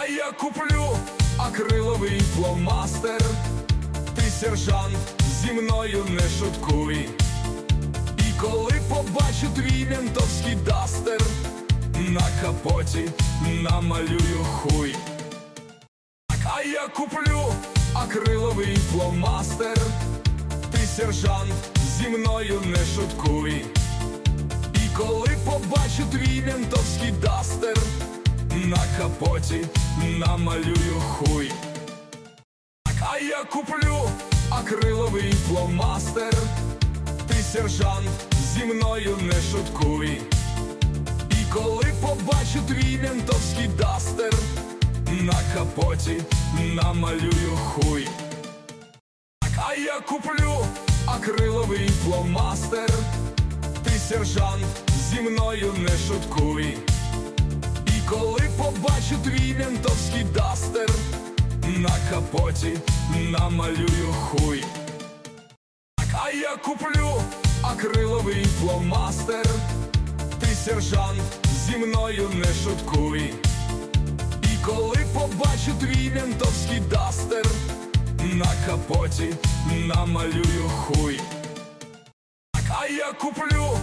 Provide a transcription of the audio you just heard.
я куплю акриловий фломастер. Ти, сержант, зі мною не шуткуй. І коли побачу твій ментовський дастер, на капоті намалюю хуй. А я куплю акриловий фломастер. Ти, сержант, зі мною не шуткуй. І коли побачу твій ментовський дастер, на капоті намалюю хуй. А я куплю акриловий фломастер. Ти, сержант, зі мною не шуткуй. І коли побачу твій ментовський дастер, на капоті намалюю хуй. А я куплю акриловий фломастер. Ти, сержант, зі мною не шуткуй. І коли побачу твій ментовський дастер, на капоті намалюю хуй. А я куплю акриловий фломастер. Ти, сержант, зі мною не шуткуй. І коли побачу твій ментовський дастер, на капоті намалюю хуй. А я куплю